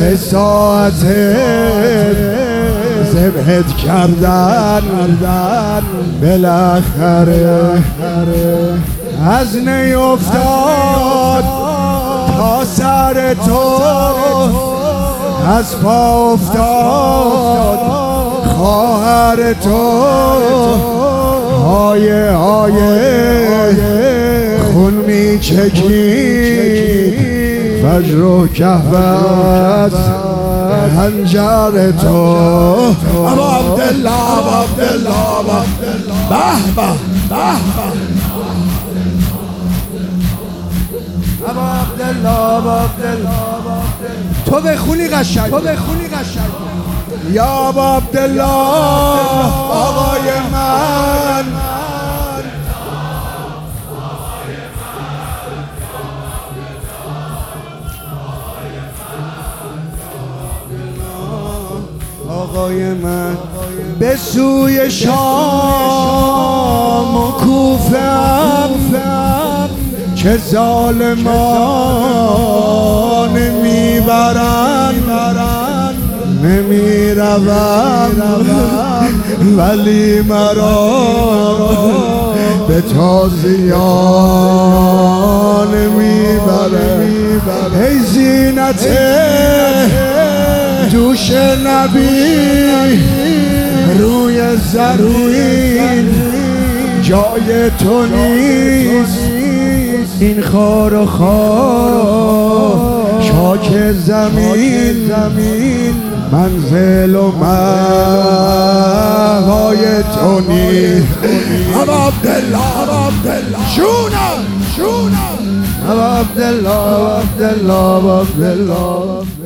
3 ساعته ذبحت کردن بالاخره از نیفتاد تا سر تو از پا افتاد خواهر تو های خون می چکی فجر و کهوت هنجر تو ابا عبدالله به به ابا عبدالله تو بخونی قشنگ یا ابا عبدالله آقای من آقای من به سوی شام و کوفه‌ام که ظالمان میبرن نمیروم ولی مرا به تازیان میبرن ای زینت دوش نبی روی زمین جای تو نیست این خار و خار شاک زمین منزل و مأوای تو نیست ابا عبدالله شونم ابا عبدالله